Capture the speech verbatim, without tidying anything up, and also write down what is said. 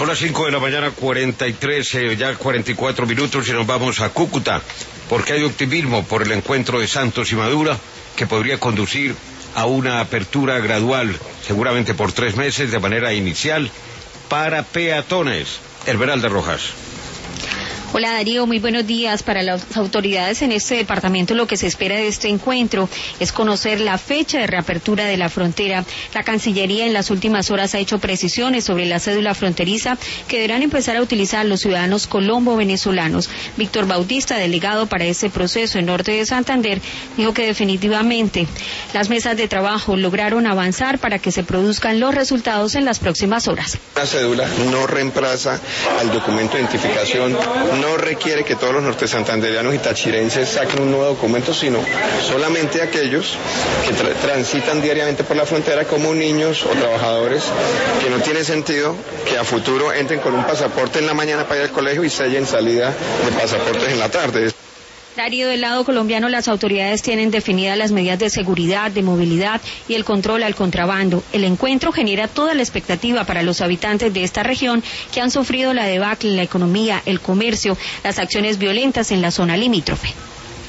Son las cinco de la mañana, cuarenta y tres, eh, ya cuarenta y cuatro minutos, y nos vamos a Cúcuta, porque hay optimismo por el encuentro de Santos y Madura, que podría conducir a una apertura gradual, seguramente por tres meses, de manera inicial, para peatones. Esmeralda Rojas. Hola Darío, muy buenos días. Para las autoridades en este departamento lo que se espera de este encuentro es conocer la fecha de reapertura de la frontera. La Cancillería en las últimas horas ha hecho precisiones sobre la cédula fronteriza que deberán empezar a utilizar los ciudadanos colombo-venezolanos. Víctor Bautista, delegado para este proceso en Norte de Santander, dijo que definitivamente las mesas de trabajo lograron avanzar para que se produzcan los resultados en las próximas horas. La cédula no reemplaza al documento de identificación, no requiere que todos los nortesantanderianos y tachirenses saquen un nuevo documento, sino solamente aquellos que tra transitan diariamente por la frontera como niños o trabajadores, que no tiene sentido que a futuro entren con un pasaporte en la mañana para ir al colegio y sellen salida de pasaportes en la tarde. Darío, del lado colombiano, las autoridades tienen definidas las medidas de seguridad, de movilidad y el control al contrabando. El encuentro genera toda la expectativa para los habitantes de esta región que han sufrido la debacle en la economía, el comercio, las acciones violentas en la zona limítrofe.